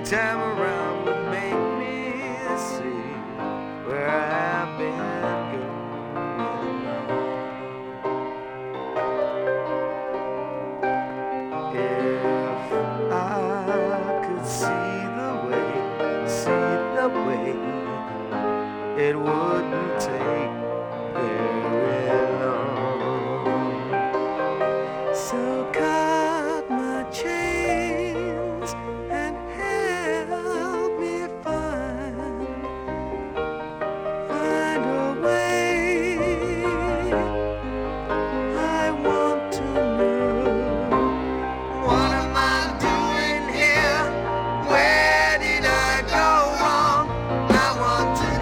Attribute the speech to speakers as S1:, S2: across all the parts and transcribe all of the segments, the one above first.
S1: time around would make me see where I've been going wrong. If I could see the way, it wouldn't take very long. So cut my chains and help me find a way. I want to know, what am I doing here? Where did I go wrong? I want to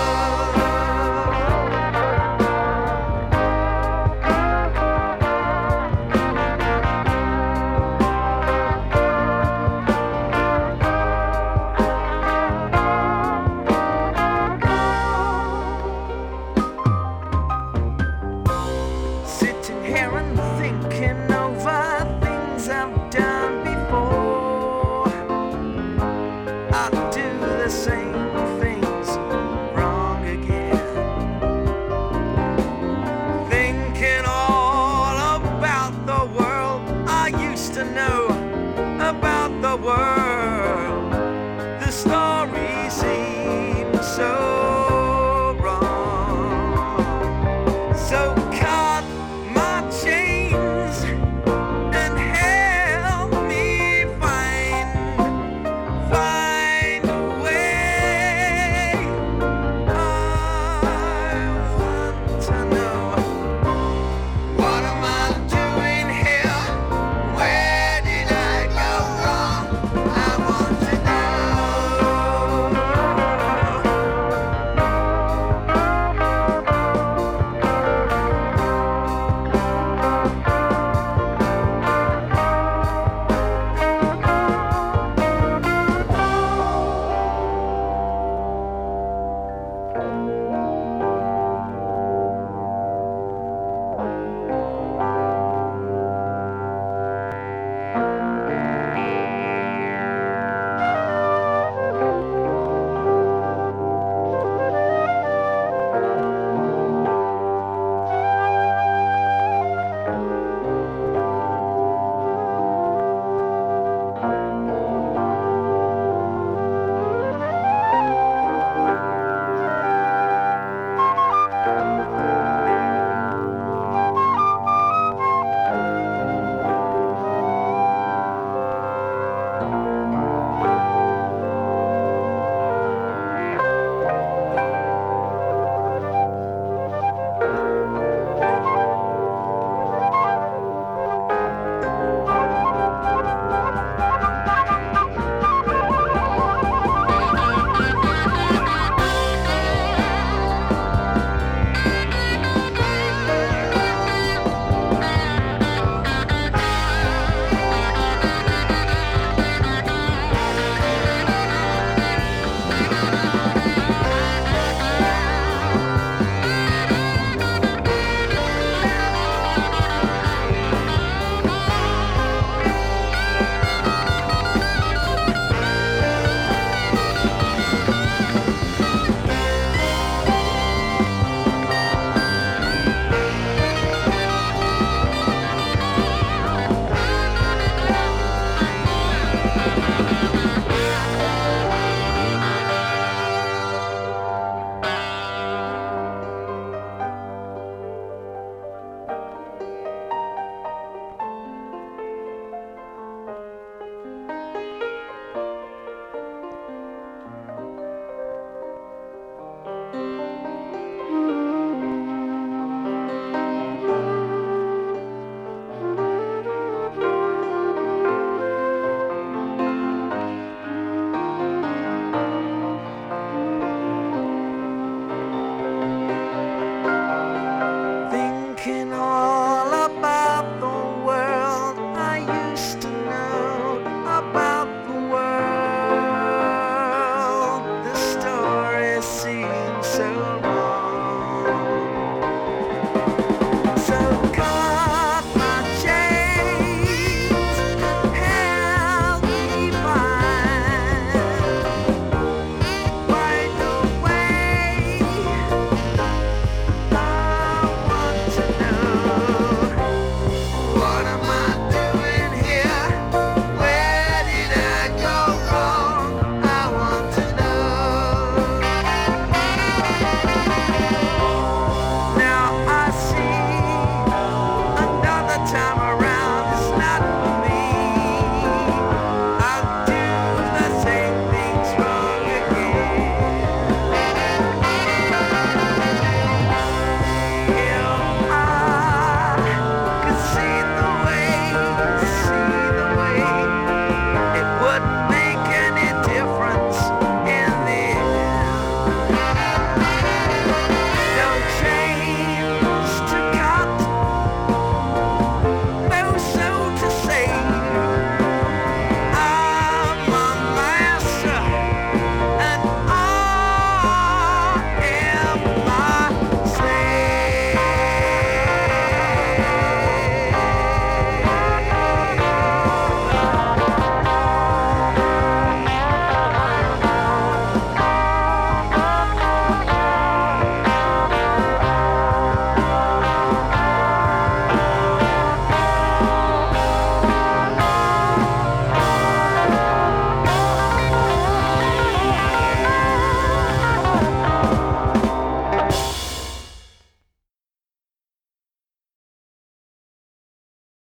S1: sitting here and thinking over things I've done before. I do the same things wrong again, thinking all about the world I used to know, about the world